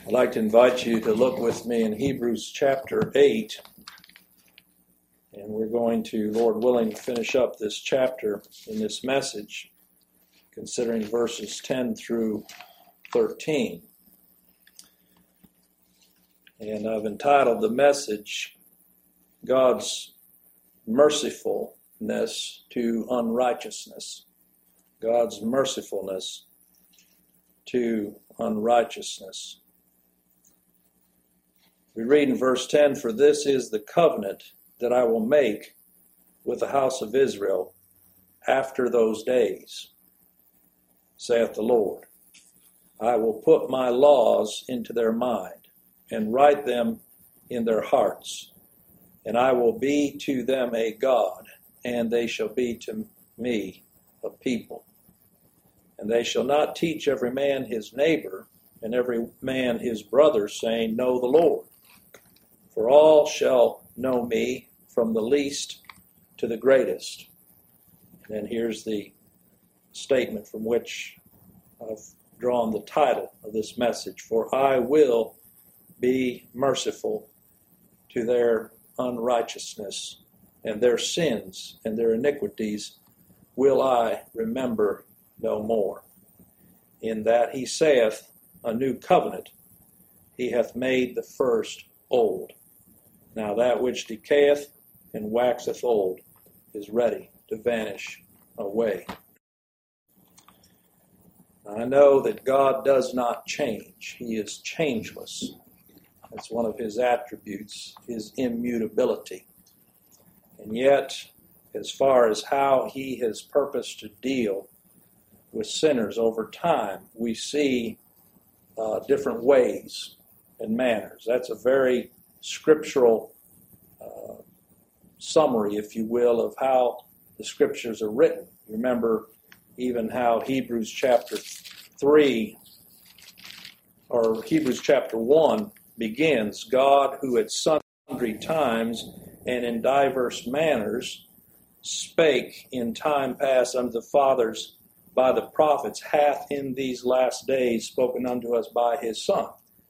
I'd like to invite you to look with me in Hebrews chapter 8. And we're going to, Lord willing, finish up this chapter in this message, considering verses 10 through 13. And I've entitled the message, God's Mercifulness to Unrighteousness. God's mercifulness to unrighteousness. We read in verse 10, "For this is the covenant that I will make with the house of Israel after those days, saith the Lord. I will put my laws into their mind and write them in their hearts, and I will be to them a God, and they shall be to me a people. And they shall not teach every man his neighbor and every man his brother, saying, Know the Lord. For all shall know me, from the least to the greatest." And then here's the statement from which I've drawn the title of this message. "For I will be merciful to their unrighteousness, and their sins and their iniquities will I remember no more. In that he saith, A new covenant, he hath made the first old. Now that which decayeth and waxeth old is ready to vanish away." I know that God does not change. He is changeless. That's one of his attributes, his immutability. And yet, as far as how he has purposed to deal with sinners over time, we see different ways and manners. That's a very scriptural summary, if you will, of how the scriptures are written. Remember even how Hebrews chapter 3 or Hebrews chapter 1 begins, "God, who at sundry times and in diverse manners spake in time past unto the fathers by the prophets, hath in these last days spoken unto us by his Son."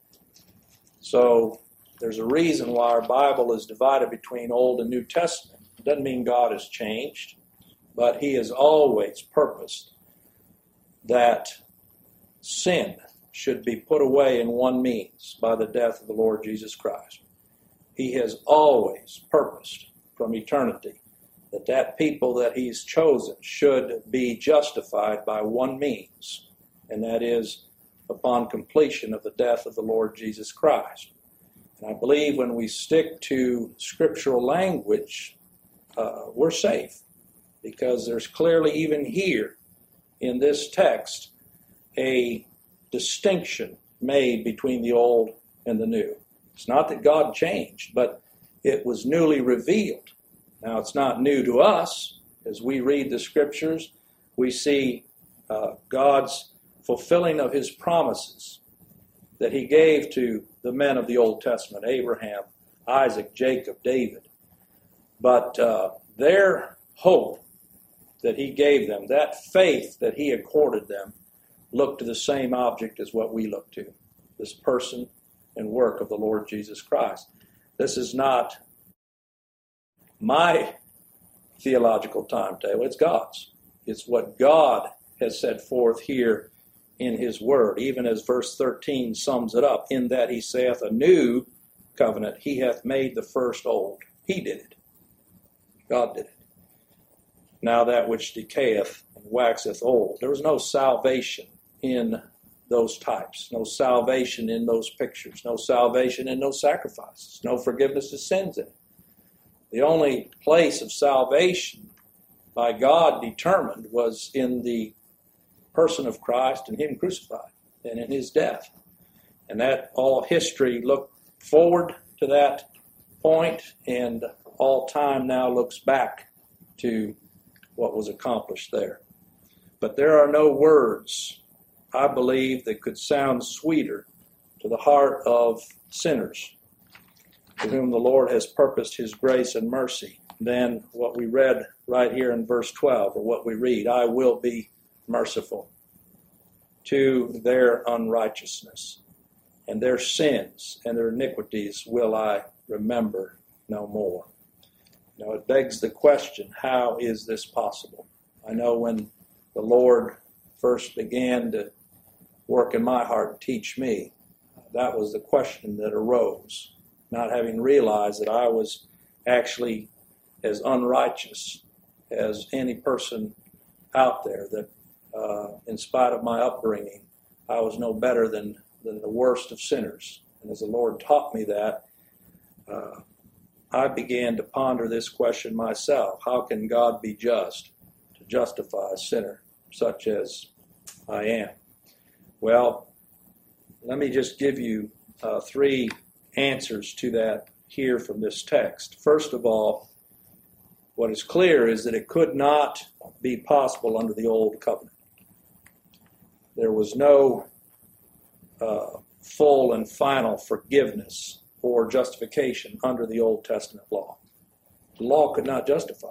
So there's a reason why our Bible is divided between Old and New Testament. It doesn't mean God has changed, but he has always purposed that sin should be put away in one means, by the death of the Lord Jesus Christ. He has always purposed from eternity that people that he's chosen should be justified by one means, and that is upon completion of the death of the Lord Jesus Christ. And I believe when we stick to scriptural language, we're safe, because there's clearly even here in this text a distinction made between the old and the new. It's not that God changed, but it was newly revealed. Now, it's not new to us. As we read the scriptures, we see God's fulfilling of his promises that he gave to the men of the Old Testament, Abraham, Isaac, Jacob, David. But their hope that he gave them, that faith that he accorded them, looked to the same object as what we look to, this person and work of the Lord Jesus Christ. This is not my theological timetable, it's God's. It's what God has set forth here in his word, even as verse 13 sums it up, "In that he saith, a new covenant, he hath made the first old." He did it. God did it. "Now that which decayeth and waxeth old." There was no salvation in those types, no salvation in those pictures, no salvation in those sacrifices, no forgiveness of sins in it. The only place of salvation by God determined was in the person of Christ and him crucified and in his death. And that all history looked forward to that point, and all time now looks back to what was accomplished there. But there are no words, I believe, that could sound sweeter to the heart of sinners, to whom the Lord has purposed his grace and mercy, than what we read right here in verse 12, or what we read, "I will be merciful to their unrighteousness." and their sins and their iniquities will I remember no more. It begs the question, how is this possible? I know when the Lord first began to work in my heart and teach me, that was the question that arose, not having realized that I was actually as unrighteous as any person out there, that in spite of my upbringing, I was no better than the worst of sinners. And as the Lord taught me that, I began to ponder this question myself. How can God be just to justify a sinner such as I am? Well, let me just give you 3 answers to that here from this text. First of all, what is clear is that it could not be possible under the Old Covenant. There was no full and final forgiveness or justification under the Old Testament law. The law could not justify.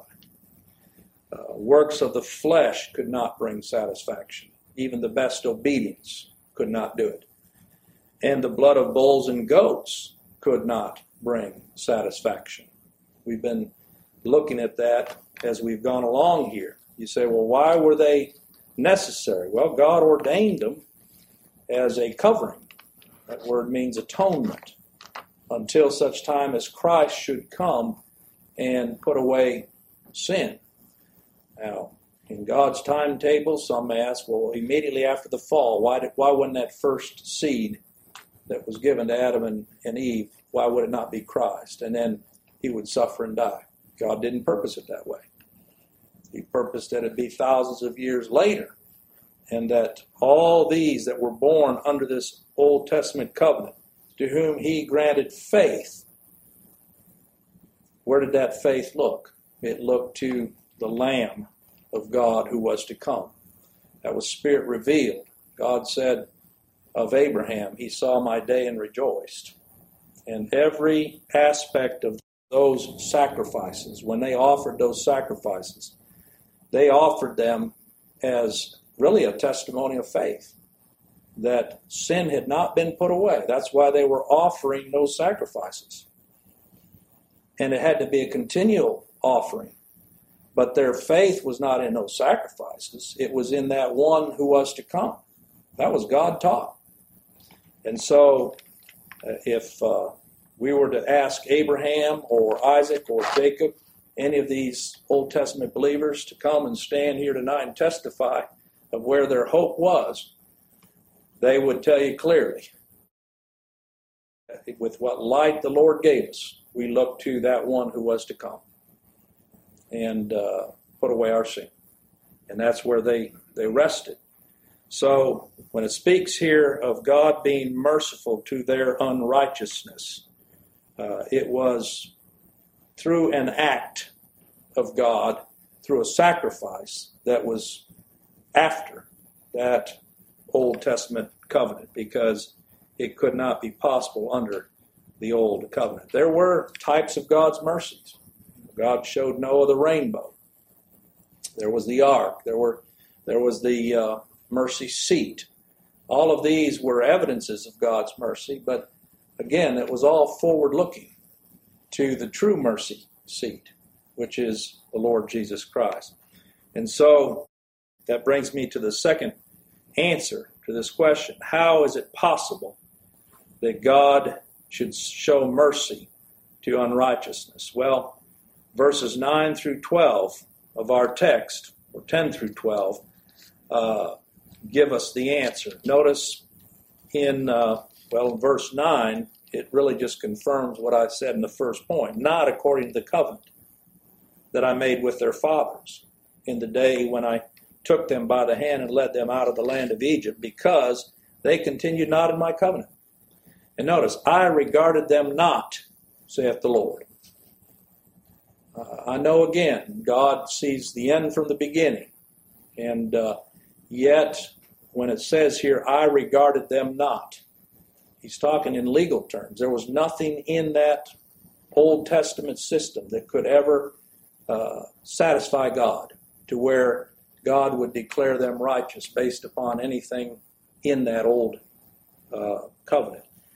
Works of the flesh could not bring satisfaction. Even the best obedience could not do it. And the blood of bulls and goats could not bring satisfaction. We've been looking at that as we've gone along here. You say, well, why were they necessary? Well, God ordained them as a covering. That word means atonement, until such time as Christ should come and put away sin. Now, in God's timetable, some may ask, well, immediately after the fall, why wasn't that first seed that was given to Adam and Eve, why would it not be Christ? And then he would suffer and die. God didn't purpose it that way. He purposed that it be thousands of years later, and that all these that were born under this Old Testament covenant, to whom he granted faith, where did that faith look? It looked to the Lamb of God who was to come. That was Spirit revealed. God said of Abraham, he saw my day and rejoiced. And every aspect of those sacrifices, when they offered those sacrifices, they offered them as really a testimony of faith, that sin had not been put away. That's why they were offering those sacrifices. And it had to be a continual offering. But their faith was not in those sacrifices. It was in that one who was to come. That was God taught. And so if we were to ask Abraham or Isaac or Jacob, any of these Old Testament believers, to come and stand here tonight and testify of where their hope was, they would tell you clearly, with what light the Lord gave us, we look to that one who was to come and put away our sin. And that's where they rested. So when it speaks here of God being merciful to their unrighteousness, it was through an act of God, through a sacrifice that was after that Old Testament covenant, because it could not be possible under the Old Covenant. There were types of God's mercies. God showed Noah the rainbow. There was the ark. There was the mercy seat. All of these were evidences of God's mercy, but again, it was all forward-looking to the true mercy seat, which is the Lord Jesus Christ. And so that brings me to the second answer to this question. How is it possible that God should show mercy to unrighteousness? Well, verses 9 through 12 of our text, or 10 through 12, give us the answer. Notice in verse 9, it really just confirms what I said in the first point. Not according to the covenant that I made with their fathers in the day when I took them by the hand and led them out of the land of Egypt, because they continued not in my covenant. And notice, I regarded them not, saith the Lord. I know again, God sees the end from the beginning. And yet, when it says here, I regarded them not, he's talking in legal terms. There was nothing in that Old Testament system that could ever satisfy God to where God would declare them righteous based upon anything in that old covenant.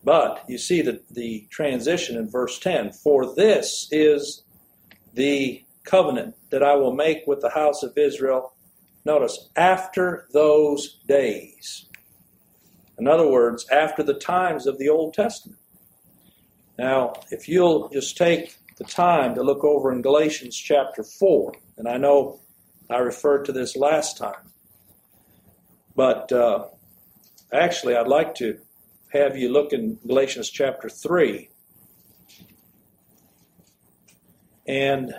But you see the transition in verse 10. For this is the covenant that I will make with the house of Israel. Notice, after those days. In other words, after the times of the Old Testament. Now, if you'll just take the time to look over in Galatians chapter 4, and I know I referred to this last time, but actually I'd like to have you look in Galatians chapter 3 and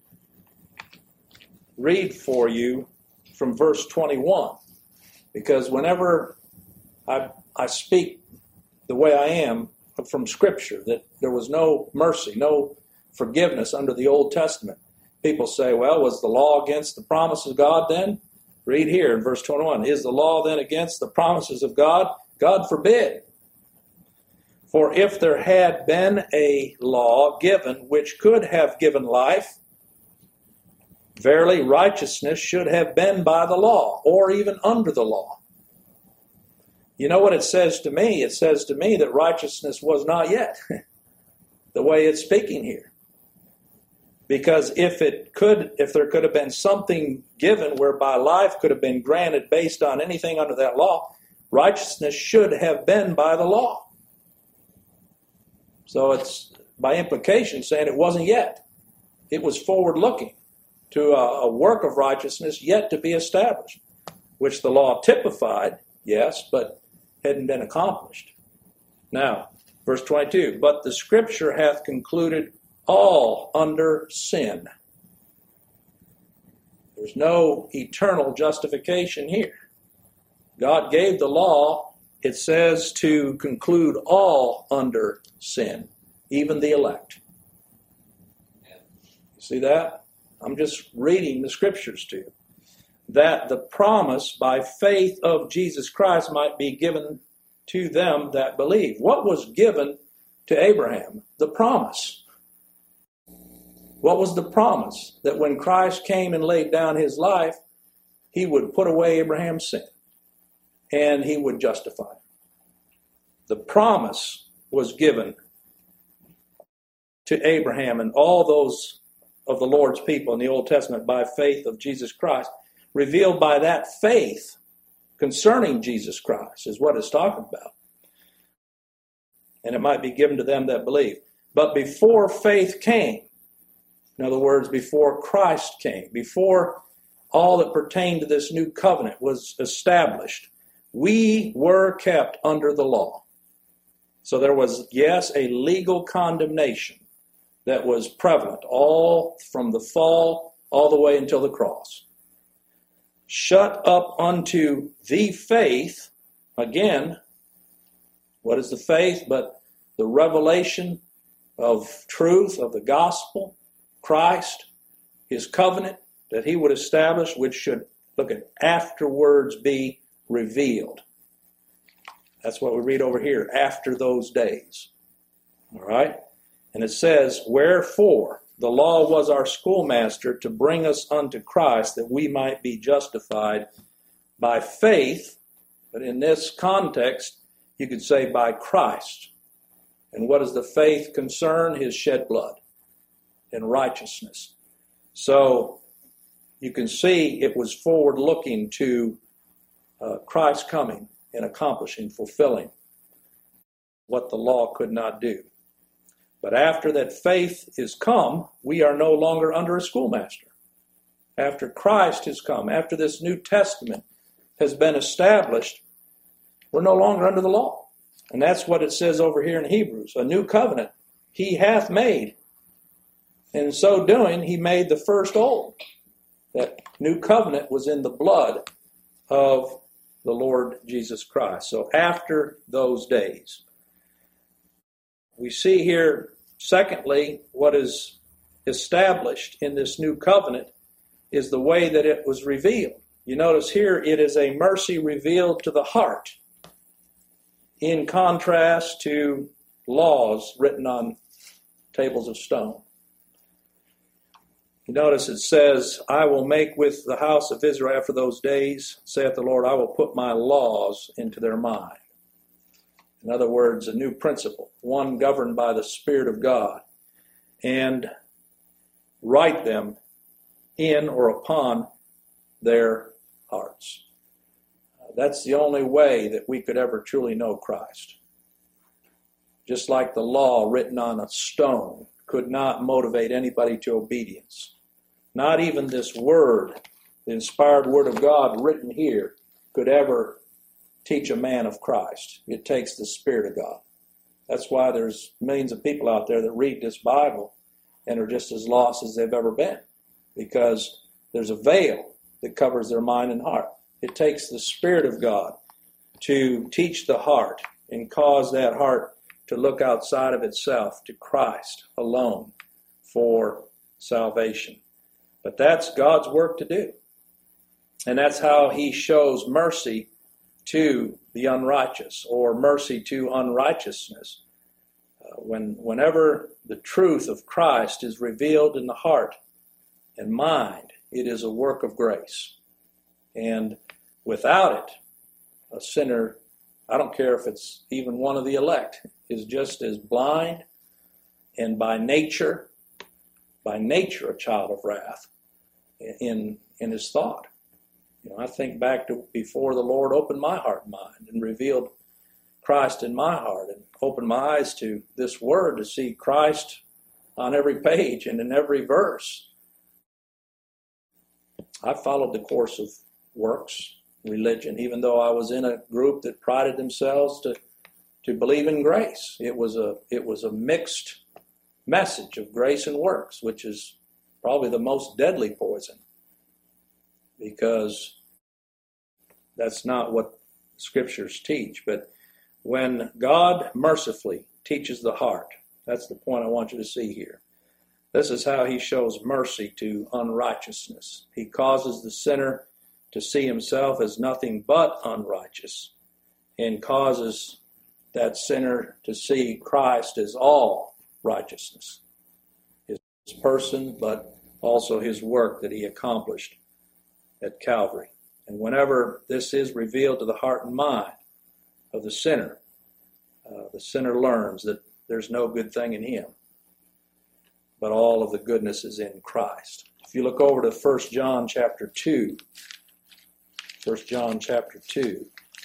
read for you from verse 21. Because whenever I speak the way I am from Scripture, that there was no mercy, no forgiveness under the Old Testament, people say, well, was the law against the promises of God then? Read here in verse 21. Is the law then against the promises of God? God forbid. For if there had been a law given which could have given life, verily righteousness should have been by the law, or even under the law. You know what it says to me? It says to me that righteousness was not yet, the way it's speaking here. Because if there could have been something given whereby life could have been granted based on anything under that law, righteousness should have been by the law. So it's by implication saying it wasn't yet. It was forward-looking to a work of righteousness yet to be established, which the law typified, yes, but hadn't been accomplished. Now, verse 22, but the Scripture hath concluded all under sin. There's no eternal justification here. God gave the law, it says, to conclude all under sin, even the elect. You see that? I'm just reading the Scriptures to you. That the promise by faith of Jesus Christ might be given to them that believe. What was given to Abraham? The promise. What was the promise? That when Christ came and laid down his life, he would put away Abraham's sin and he would justify it. The promise was given to Abraham and all those of the Lord's people in the Old Testament by faith of Jesus Christ. Revealed by that faith concerning Jesus Christ is what it's talking about. And it might be given to them that believe. But before faith came, in other words, before Christ came, before all that pertained to this new covenant was established, we were kept under the law. So there was, yes, a legal condemnation that was prevalent all from the fall all the way until the cross. Shut up unto the faith, again, what is the faith but the revelation of truth, of the gospel, Christ, his covenant that he would establish, which should, look at, afterwards be revealed. That's what we read over here, after those days. All right? And it says, wherefore the law was our schoolmaster to bring us unto Christ, that we might be justified by faith. But in this context, you could say by Christ. And what does the faith concern? His shed blood and righteousness. So you can see it was forward-looking to Christ coming and accomplishing, fulfilling what the law could not do. But after that faith is come, we are no longer under a schoolmaster. After Christ has come, after this New Testament has been established, we're no longer under the law. And that's what it says over here in Hebrews. A new covenant he hath made. And in so doing, he made the first old. That new covenant was in the blood of the Lord Jesus Christ. So after those days, we see here, secondly, what is established in this new covenant is the way that it was revealed. You notice here it is a mercy revealed to the heart, in contrast to laws written on tables of stone. You notice it says, I will make with the house of Israel after those days, saith the Lord, I will put my laws into their mind. In other words, a new principle, one governed by the Spirit of God, and write them in or upon their hearts. That's the only way that we could ever truly know Christ. Just like the law written on a stone could not motivate anybody to obedience. Not even this word, the inspired word of God written here, could ever teach a man of Christ. It takes the Spirit of God. That's why there's millions of people out there that read this Bible and are just as lost as they've ever been, because there's a veil that covers their mind and heart. It takes the Spirit of God to teach the heart and cause that heart to look outside of itself to Christ alone for salvation. But that's God's work to do. And that's how he shows mercy to the unrighteous, or mercy to unrighteousness. Whenever the truth of Christ is revealed in the heart and mind, it is a work of grace. And without it, a sinner, I don't care if it's even one of the elect, is just as blind and by nature a child of wrath in his thought. I think back to before the Lord opened my heart and mind and revealed Christ in my heart and opened my eyes to this word to see Christ on every page and in every verse. I followed the course of works, religion, even though I was in a group that prided themselves to believe in grace. It was a mixed message of grace and works, which is probably the most deadly poison, because that's not what Scriptures teach. But when God mercifully teaches the heart, that's the point I want you to see here. This is how he shows mercy to unrighteousness. He causes the sinner to see himself as nothing but unrighteous, and causes that sinner to see Christ as all righteousness. His person, but also his work that he accomplished at Calvary. And whenever this is revealed to the heart and mind of the sinner learns that there's no good thing in him, but all of the goodness is in Christ. If you look over to 1 John chapter 2, 1 John chapter 2,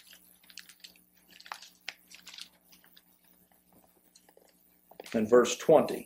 and verse 20,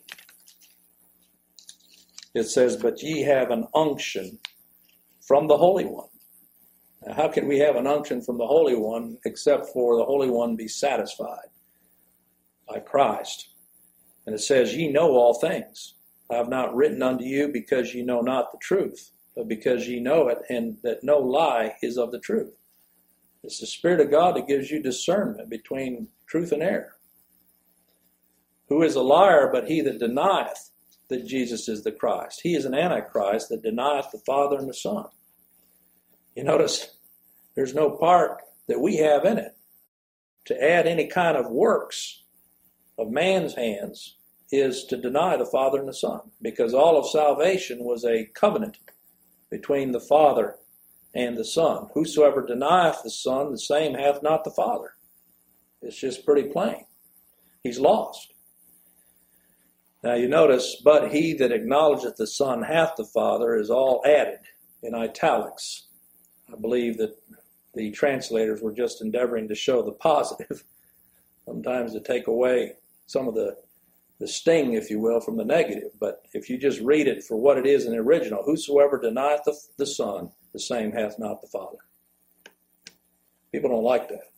it says, "But ye have an unction from the Holy One." Now, how can we have an unction from the Holy One except for the Holy One be satisfied by Christ? And it says, "Ye know all things. I have not written unto you because ye know not the truth, but because ye know it, and that no lie is of the truth." It's the Spirit of God that gives you discernment between truth and error. "Who is a liar but he that denieth that Jesus is the Christ? He is an antichrist that denieth the Father and the Son." You notice there's no part that we have in it. To add any kind of works of man's hands is to deny the Father and the Son, because all of salvation was a covenant between the Father and the Son. "Whosoever denieth the Son, the same hath not the Father." It's just pretty plain. He's lost. Now you notice, "But he that acknowledgeth the Son hath the Father" is all added in italics. I believe that the translators were just endeavoring to show the positive, sometimes to take away some of the sting, if you will, from the negative. But if you just read it for what it is in the original, "Whosoever denieth the Son, the same hath not the Father." People don't like that.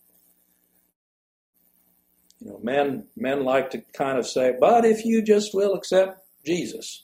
Men like to kind of say, "But if you just will accept Jesus."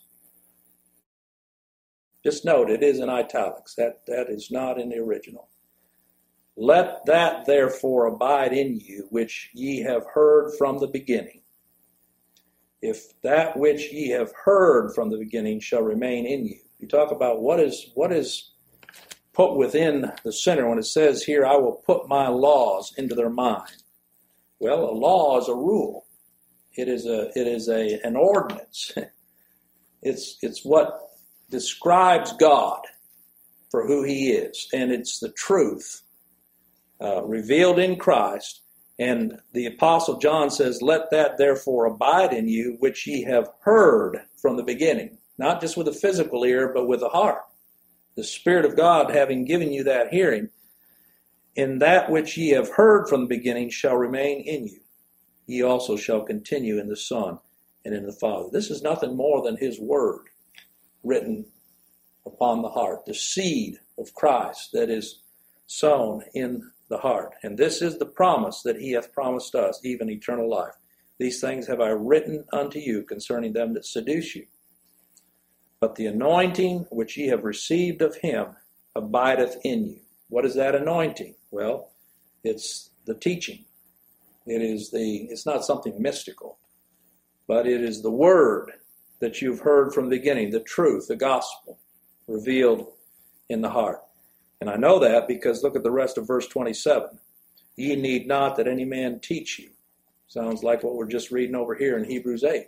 Just note, it is in italics. That is not in the original. "Let that therefore abide in you which ye have heard from the beginning. If that which ye have heard from the beginning shall remain in you." You talk about what is put within the sinner when it says here, "I will put my laws into their mind." Well, a law is a rule. It is an ordinance. It's what describes God for who he is, and it's the truth revealed in Christ, And the Apostle John says, let that therefore abide in you, which ye have heard from the beginning. Not just with a physical ear, but with the heart. The Spirit of God having given you that hearing, in that which ye have heard from the beginning shall remain in you. Ye also shall continue in the Son and in the Father. This is nothing more than his word written upon the heart, the seed of Christ that is sown in the heart. And this is the promise that he hath promised us, even eternal life. These things have I written unto you concerning them that seduce you. But the anointing which ye have received of him abideth in you. What is that anointing? Well, it's the teaching. It's not something mystical, but it is the word that you've heard from the beginning, the truth, the gospel, revealed in the heart. And I know that because look at the rest of verse 27. Ye need not that any man teach you. Sounds like what we're just reading over here in Hebrews 8.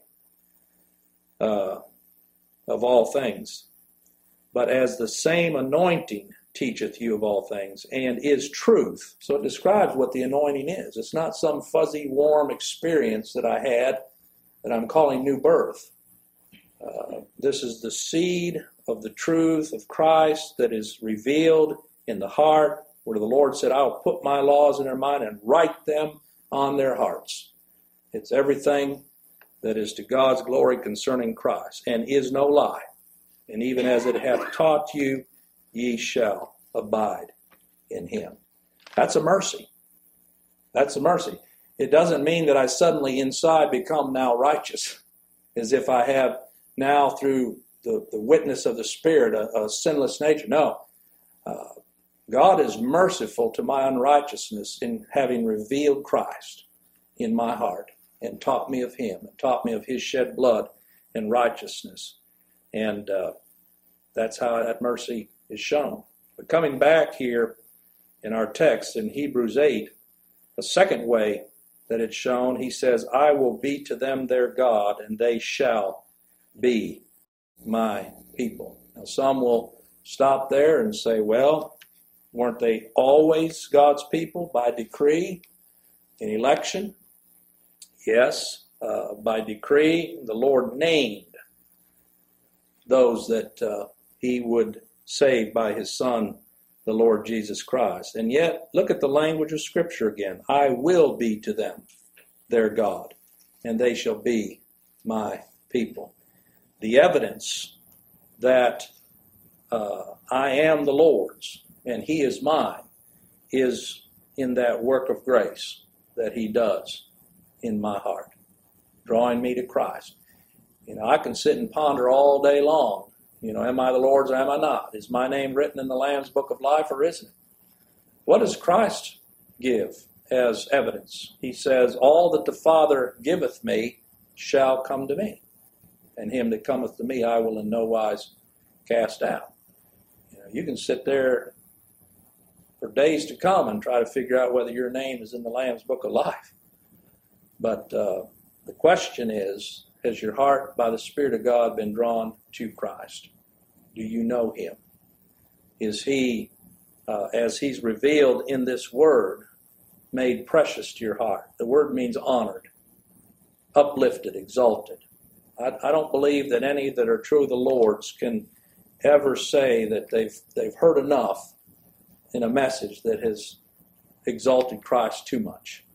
Of all things. But as the same anointing teacheth you of all things, and is truth. So it describes what the anointing is. It's not some fuzzy, warm experience that I had that I'm calling new birth. This is the seed of the truth of Christ that is revealed in the heart, where the Lord said, I will put my laws in their mind and write them on their hearts. It's everything that is to God's glory concerning Christ, and is no lie. And even as it hath taught you, ye shall abide in him. That's a mercy. That's a mercy. It doesn't mean that I suddenly inside become now righteous, as if I have now through the witness of the Spirit a sinless nature. No. God is merciful to my unrighteousness in having revealed Christ in my heart and taught me of him and taught me of his shed blood and righteousness. And that's how that mercy is shown. But coming back here in our text in Hebrews 8, a second way that it's shown, he says, I will be to them their God, and they shall be my people. Now some will stop there and say, well, weren't they always God's people by decree in election? Yes, by decree, the Lord named those that he would save by his Son, the Lord Jesus Christ. And yet, look at the language of Scripture again. I will be to them their God, and they shall be my people. The evidence that I am the Lord's and he is mine is in that work of grace that he does in my heart, drawing me to Christ. I can sit and ponder all day long. Am I the Lord's or am I not? Is my name written in the Lamb's Book of Life or isn't it? What does Christ give as evidence? He says, all that the Father giveth me shall come to me, and him that cometh to me I will in no wise cast out. You can sit there for days to come and try to figure out whether your name is in the Lamb's Book of Life. But the question is, has your heart by the Spirit of God been drawn to Christ? Do you know him? Is he, as he's revealed in this word, made precious to your heart? The word means honored, uplifted, exalted. I don't believe that any that are true of the Lord's can ever say that they've heard enough in a message that has exalted Christ too much.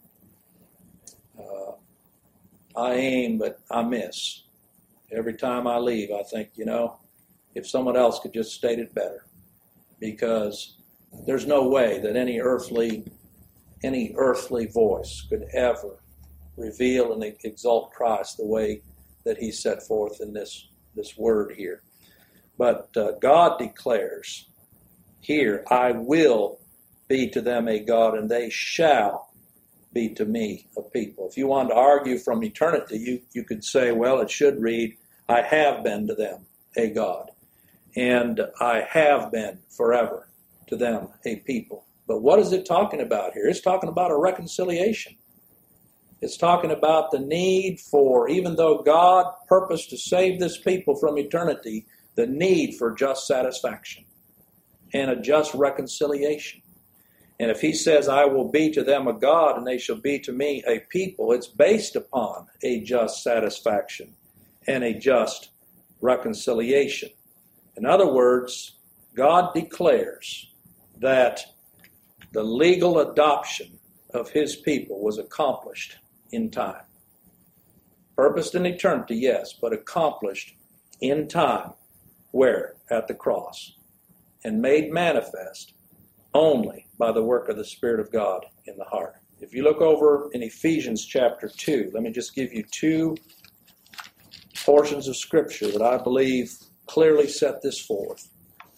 I aim, but I miss. Every time I leave, I think, if someone else could just state it better. Because there's no way that any earthly voice could ever reveal and exalt Christ the way that he set forth in this word here. But God declares here, I will be to them a God, and they shall be to me a people. If you wanted to argue from eternity, you could say, well, it should read, I have been to them a God, and I have been forever to them a people. But what is it talking about here? It's talking about a reconciliation. It's talking about the need for, even though God purposed to save this people from eternity, the need for just satisfaction and a just reconciliation. And if he says, I will be to them a God and they shall be to me a people, it's based upon a just satisfaction and a just reconciliation. In other words, God declares that the legal adoption of his people was accomplished in time. Purposed in eternity, yes, but accomplished in time. Where? At the cross. And made manifest only by the work of the Spirit of God in the heart. If you look over in Ephesians chapter 2, let me just give you two portions of Scripture that I believe clearly set this forth.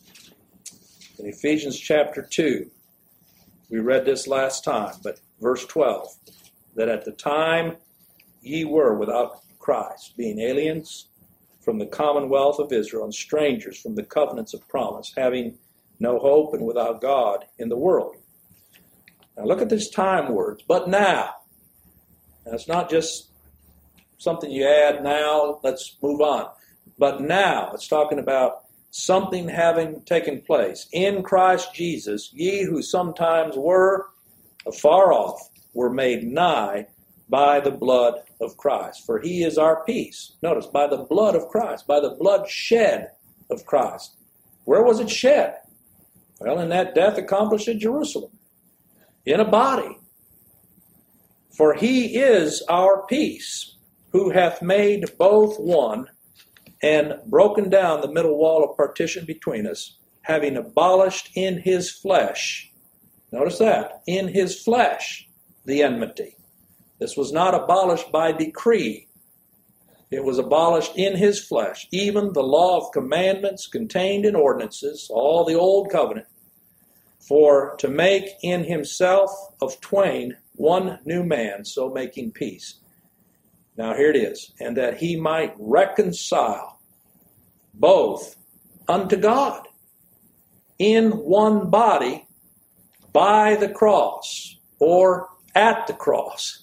In Ephesians chapter 2, we read this last time, but verse 12, that at the time ye were without Christ, being aliens from the commonwealth of Israel and strangers from the covenants of promise, having no hope and without God in the world. Now look at this time words, but now. Now it's not just something you add now, let's move on. But now, it's talking about something having taken place. In Christ Jesus, ye who sometimes were afar off were made nigh by the blood of Christ. For he is our peace. Notice, by the blood of Christ, by the blood shed of Christ. Where was it shed? Well, in that death accomplished at Jerusalem, in a body. For he is our peace, who hath made both one, and broken down the middle wall of partition between us, having abolished in his flesh, notice that, in his flesh, the enmity. This was not abolished by decree. It was abolished in his flesh, even the law of commandments contained in ordinances, all the old covenant, for to make in himself of twain one new man, so making peace. Now here it is, and that he might reconcile both unto God in one body by the cross, or at the cross,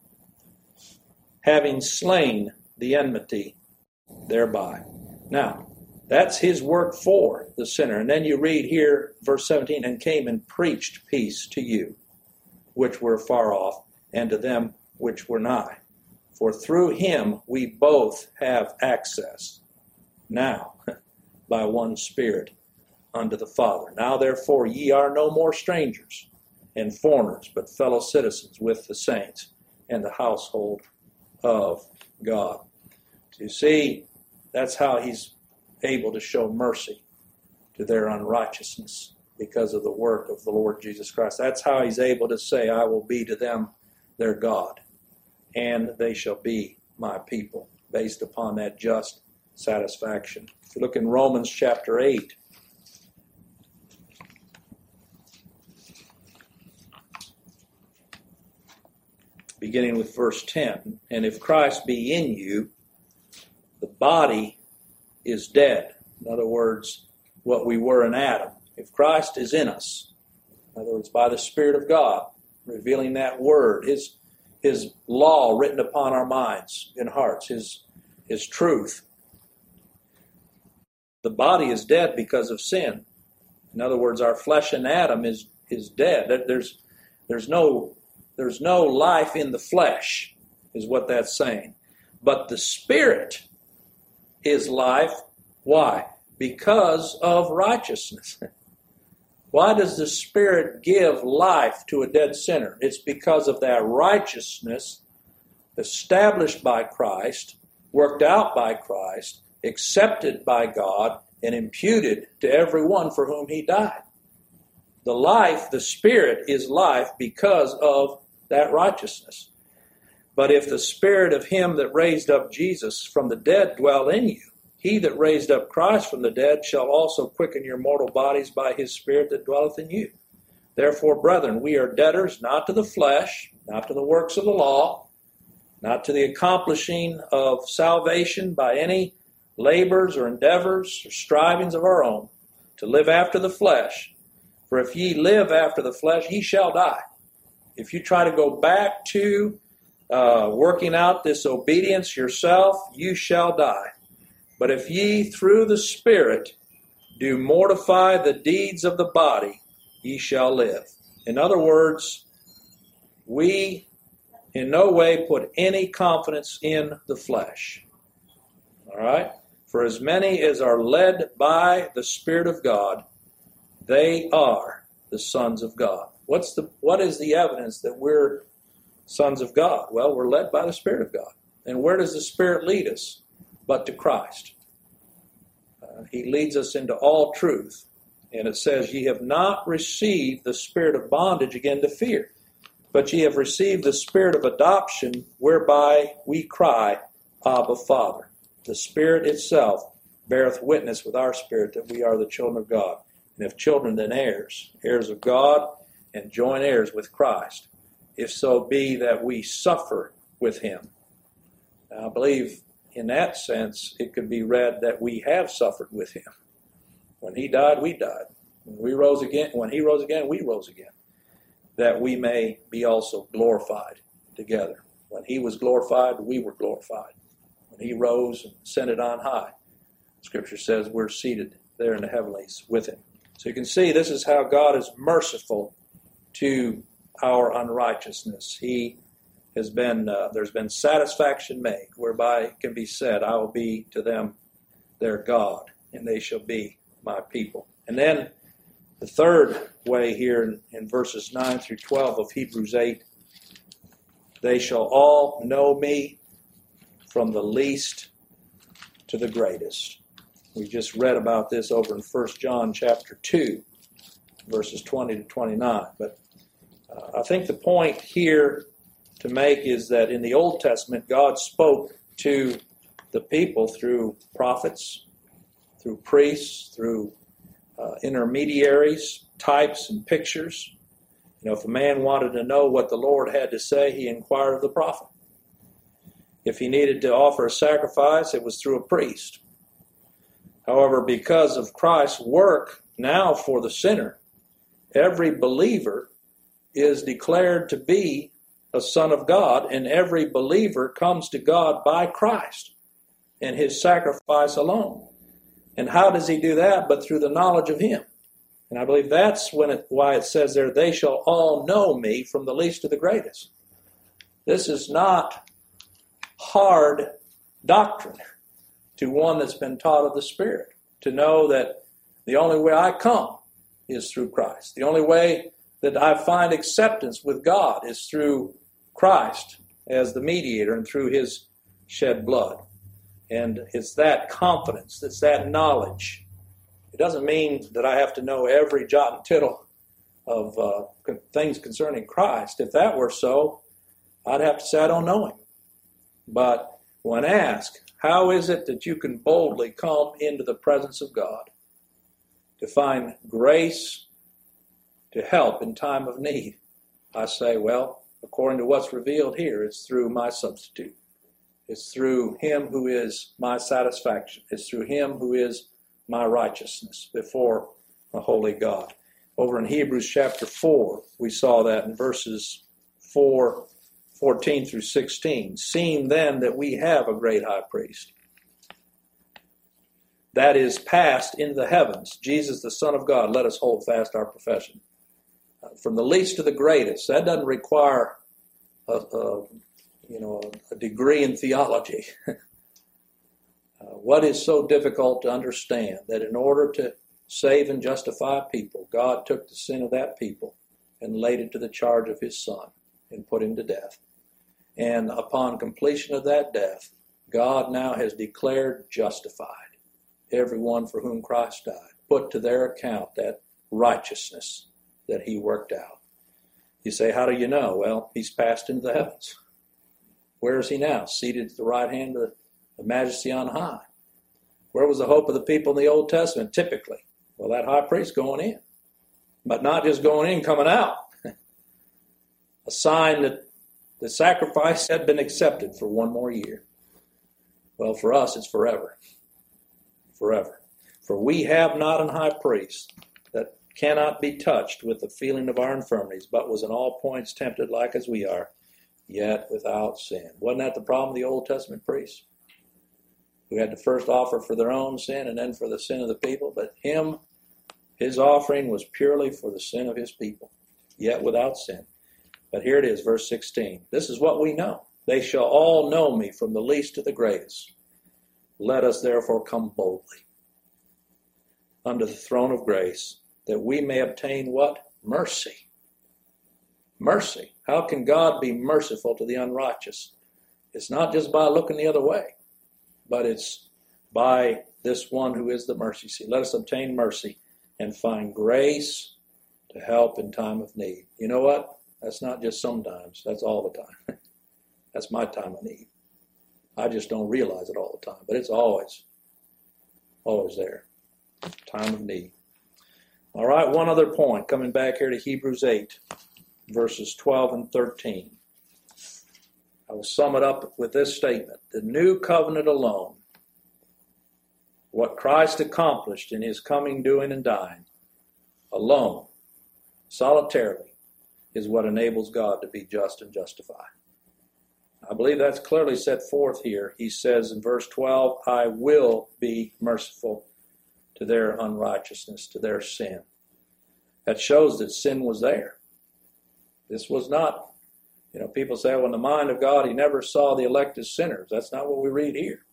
having slain the enmity thereby. Now, that's his work for the sinner. And then you read here, verse 17, and came and preached peace to you, which were far off, and to them which were nigh. For through him we both have access, now, by one Spirit, unto the Father. Now therefore ye are no more strangers and foreigners, but fellow citizens with the saints and the household of God. So you see, that's how he's able to show mercy to their unrighteousness because of the work of the Lord Jesus Christ. That's how he's able to say, I will be to them their God, and they shall be my people, based upon that just satisfaction. If you look in Romans chapter 8, beginning with verse 10, and if Christ be in you, the body is dead. In other words, what we were in Adam. If Christ is in us, in other words, by the Spirit of God, revealing that word, his law written upon our minds and hearts, his truth, the body is dead because of sin. In other words, our flesh in Adam is dead. There's no life in the flesh, is what that's saying. But the Spirit is life. Why? Because of righteousness. Why does the Spirit give life to a dead sinner? It's because of that righteousness established by Christ, worked out by Christ, accepted by God, and imputed to everyone for whom he died. The life, the Spirit is life because of that righteousness. But if the Spirit of him that raised up Jesus from the dead dwell in you, he that raised up Christ from the dead shall also quicken your mortal bodies by his Spirit that dwelleth in you. Therefore, brethren, we are debtors not to the flesh, not to the works of the law, not to the accomplishing of salvation by any labors or endeavors or strivings of our own, to live after the flesh. For if ye live after the flesh, ye shall die. If you try to go back to working out this obedience yourself, you shall die. But if ye through the Spirit do mortify the deeds of the body, ye shall live. In other words, we in no way put any confidence in the flesh. All right? For as many as are led by the Spirit of God, they are the sons of God. What is the evidence that we're sons of God? Well, we're led by the Spirit of God. And where does the Spirit lead us? But to Christ. He leads us into all truth. And it says, ye have not received the spirit of bondage again to fear, but ye have received the spirit of adoption, whereby we cry, Abba, Father. The Spirit itself beareth witness with our spirit that we are the children of God. And if children, then heirs, heirs of God, and joint heirs with Christ, if so be that we suffer with him. Now, I believe in that sense it could be read that we have suffered with him. When he died, we died. When he rose again, we rose again. That we may be also glorified together. When he was glorified, we were glorified. When he rose and ascended on high, Scripture says we're seated there in the heavenlies with him. So you can see this is how God is merciful to our unrighteousness. He has been, there's been satisfaction made, whereby it can be said, I will be to them their God, and they shall be my people. And then the third way here in verses 9 through 12 of Hebrews 8, they shall all know me from the least to the greatest. We just read about this over in 1 John chapter 2, verses 20 to 29. But I think the point here to make is that in the Old Testament, God spoke to the people through prophets, through priests, through intermediaries, types and pictures. You know, if a man wanted to know what the Lord had to say, he inquired of the prophet. If he needed to offer a sacrifice, it was through a priest. However, because of Christ's work now for the sinner, every believer is declared to be a son of God, and every believer comes to God by Christ and his sacrifice alone. And how does he do that? But through the knowledge of him. And I believe that's why it says there, they shall all know me from the least to the greatest. This is not hard doctrine to one that's been taught of the Spirit, to know that the only way I come is through Christ. The only way that I find acceptance with God is through Christ as the mediator and through his shed blood. And it's that confidence, it's that knowledge. It doesn't mean that I have to know every jot and tittle of things concerning Christ. If that were so, I'd have to say I don't know him. But when asked, how is it that you can boldly come into the presence of God to find grace to help in time of need? I say, well, according to what's revealed here, it's through my substitute. It's through him who is my satisfaction. It's through him who is my righteousness before a holy God. Over in Hebrews chapter 4, we saw that in verses 14 through 16. Seeing then that we have a great high priest that is passed into the heavens, Jesus the Son of God, let us hold fast our profession. From the least to the greatest, that doesn't require a degree in theology. What is so difficult to understand that in order to save and justify people, God took the sin of that people and laid it to the charge of his Son and put him to death. And upon completion of that death, God now has declared justified everyone for whom Christ died, put to their account that righteousness that he worked out. You say, how do you know? Well, he's passed into the heavens. Where is he now? Seated at the right hand of the majesty on high. Where was the hope of the people in the Old Testament typically? Well, that high priest going in. But not just going in, coming out. A sign that the sacrifice had been accepted for one more year. Well, for us, it's forever. Forever. For we have not an high priest that cannot be touched with the feeling of our infirmities, but was in all points tempted like as we are, yet without sin. Wasn't that the problem of the Old Testament priests? Who had to first offer for their own sin and then for the sin of the people. But his offering was purely for the sin of his people. yet without sin. But here it is, verse 16. This is what we know. They shall all know me, from the least to the greatest. Let us therefore come boldly unto the throne of grace, that we may obtain what? Mercy. Mercy. How can God be merciful to the unrighteous? It's not just by looking the other way, but it's by this one who is the mercy seat. Let us obtain mercy and find grace to help in time of need. You know what? That's not just sometimes. That's all the time. That's my time of need. I just don't realize it all the time, but it's always there. Time of need. All right, one other point, coming back here to Hebrews 8, verses 12 and 13. I will sum it up with this statement. The new covenant alone, what Christ accomplished in his coming, doing, and dying, alone, solitarily, is what enables God to be just and justified. I believe that's clearly set forth here. He says in verse 12, I will be merciful to their unrighteousness, to their sin. That shows that sin was there. This was not, people say, well, in the mind of God, he never saw the elect as sinners. That's not what we read here.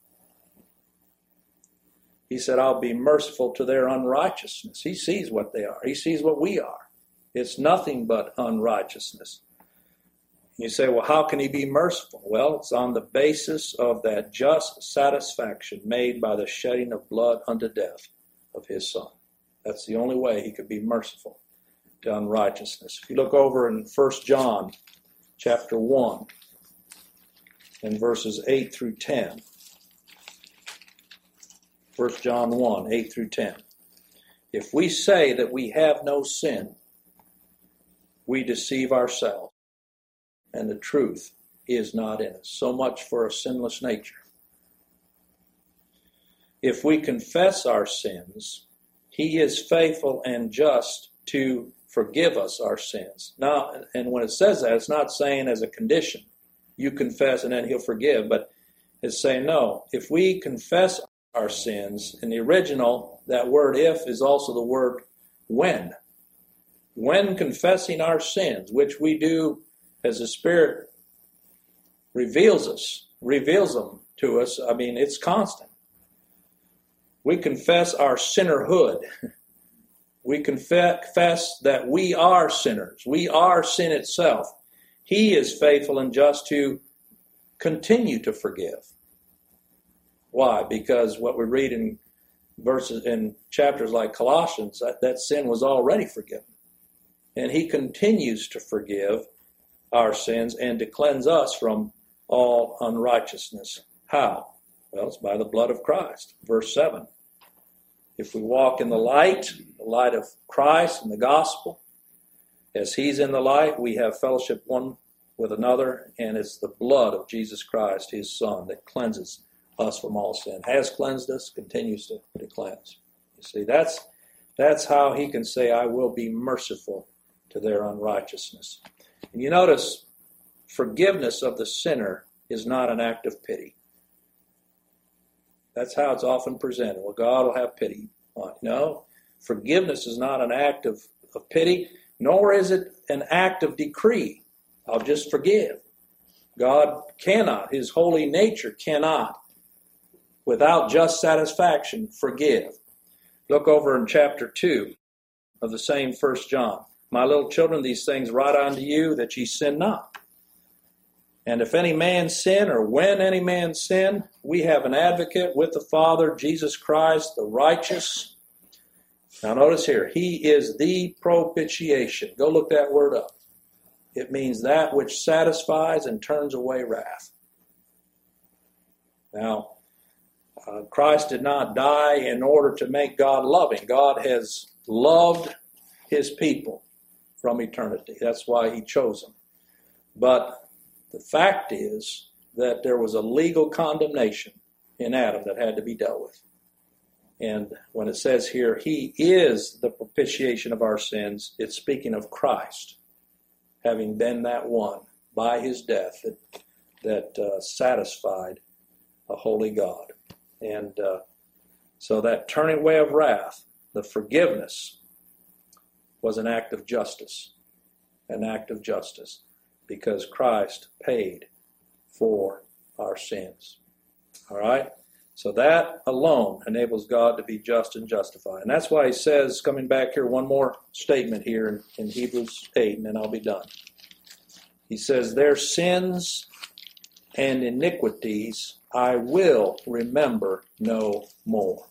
He said, I'll be merciful to their unrighteousness. He sees what they are. He sees what we are. It's nothing but unrighteousness. You say, well, how can he be merciful? Well, it's on the basis of that just satisfaction made by the shedding of blood unto death of his Son. That's the only way he could be merciful to unrighteousness. If you look over in 1 John chapter 1 and verses 8 through 10. 1 John 1, 8 through 10. If we say that we have no sin, we deceive ourselves, and the truth is not in us. So much for a sinless nature. If we confess our sins, he is faithful and just to forgive us our sins. Now, and when it says that, it's not saying as a condition, you confess and then he'll forgive, but it's saying, no, if we confess our sins, in the original, that word if is also the word when. When confessing our sins, which we do as the Spirit reveals them to us, it's constant. We confess our sinnerhood. We confess that we are sinners. We are sin itself. He is faithful and just to continue to forgive. Why? Because what we read in verses in chapters like Colossians, that sin was already forgiven. And he continues to forgive our sins and to cleanse us from all unrighteousness. How? Well, it's by the blood of Christ. Verse 7. If we walk in the light of Christ and the gospel, as he's in the light, we have fellowship one with another, and it's the blood of Jesus Christ, his Son, that cleanses us from all sin. Has cleansed us, continues to cleanse. You see, that's how he can say, I will be merciful to their unrighteousness. And you notice, forgiveness of the sinner is not an act of pity. That's how it's often presented. Well, God will have pity on you. No, forgiveness is not an act of pity, nor is it an act of decree. I'll just forgive. God cannot, his holy nature cannot, without just satisfaction, forgive. Look over in chapter 2 of the same 1 John. My little children, these things write unto you, that ye sin not. And if any man sin, or when any man sin, we have an advocate with the Father, Jesus Christ, the righteous. Now notice here, he is the propitiation. Go look that word up. It means that which satisfies and turns away wrath. Now, Christ did not die in order to make God loving. God has loved his people from eternity. That's why he chose them. But the fact is that there was a legal condemnation in Adam that had to be dealt with. And when it says here, he is the propitiation of our sins, it's speaking of Christ, having been that one by his death that satisfied a holy God. And so that turning away of wrath, the forgiveness, was an act of justice. an act of justice because Christ paid for our sins. All right? So that alone enables God to be just and justified. And that's why he says, coming back here, one more statement here in Hebrews 8, and then I'll be done. He says, their sins and iniquities I will remember no more.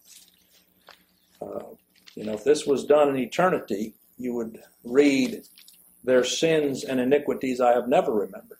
If this was done in eternity, you would read, their sins and iniquities I have never remembered.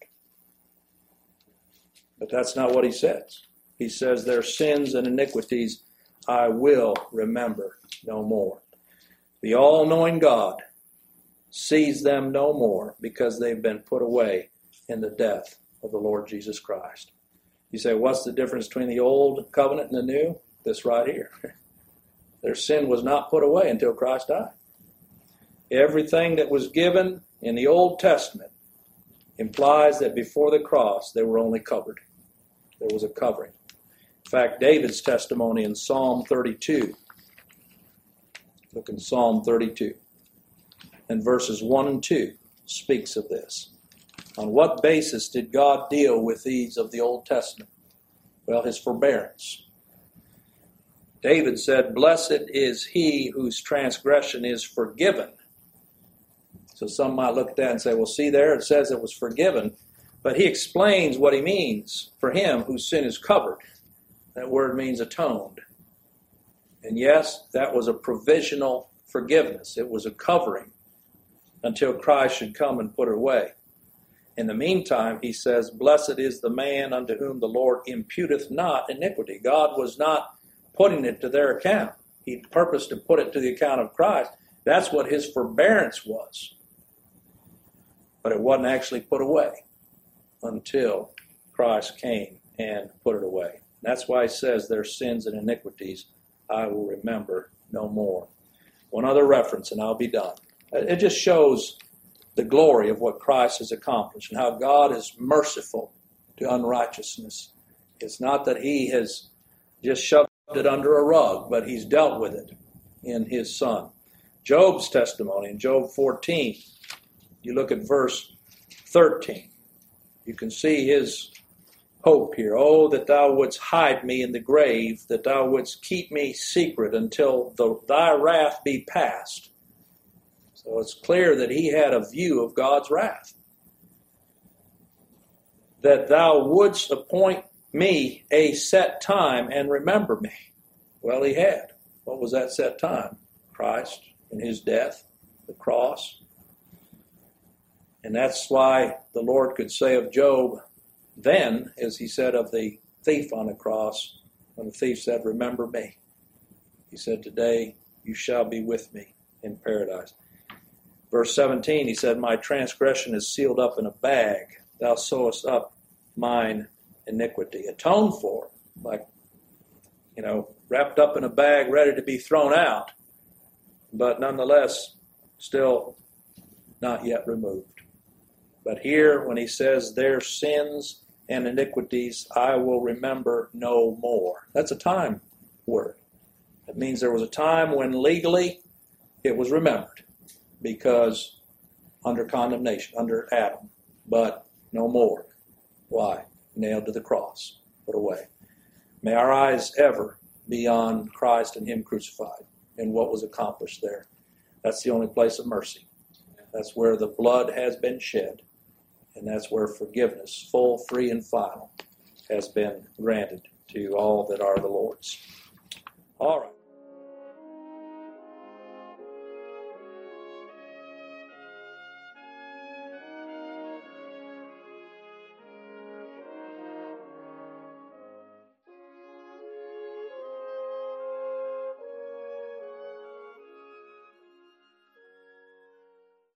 But that's not what he says. He says, their sins and iniquities I will remember no more. The all-knowing God sees them no more because they've been put away in the death of the Lord Jesus Christ. You say, what's the difference between the old covenant and the new? This right here. Their sin was not put away until Christ died. Everything that was given in the Old Testament implies that before the cross they were only covered. There was a covering. In fact, David's testimony in Psalm 32. Look in Psalm 32. And verses 1 and 2 speaks of this. On what basis did God deal with these of the Old Testament? Well, his forbearance. David said, blessed is he whose transgression is forgiven. So some might look at that and say, well, see there, it says it was forgiven. But he explains what he means for him whose sin is covered. That word means atoned. And yes, that was a provisional forgiveness. It was a covering until Christ should come and put it away. In the meantime, he says, blessed is the man unto whom the Lord imputeth not iniquity. God was not putting it to their account. He purposed to put it to the account of Christ. That's what his forbearance was. But it wasn't actually put away until Christ came and put it away. That's why he says, their sins and iniquities I will remember no more. One other reference and I'll be done. It just shows the glory of what Christ has accomplished and how God is merciful to unrighteousness. It's not that he has just shoved it under a rug, but he's dealt with it in his Son. Job's testimony in Job 14, you look at verse 13. You can see his hope here. Oh, that thou wouldst hide me in the grave, that thou wouldst keep me secret until thy wrath be past. So it's clear that he had a view of God's wrath. That thou wouldst appoint me a set time and remember me. Well, he had. What was that set time? Christ and his death, the cross. And that's why the Lord could say of Job then, as he said of the thief on the cross, when the thief said, remember me. He said, today you shall be with me in paradise. Verse 17, he said, my transgression is sealed up in a bag. Thou sewest up mine iniquity. Atoned for, like, wrapped up in a bag ready to be thrown out, but nonetheless still not yet removed. But here, when he says, their sins and iniquities I will remember no more. That's a time word. It means there was a time when legally it was remembered because under condemnation, under Adam, but no more. Why? Nailed to the cross, put away. May our eyes ever be on Christ and him crucified and what was accomplished there. That's the only place of mercy. That's where the blood has been shed. And that's where forgiveness, full, free, and final, has been granted to all that are the Lord's. All right.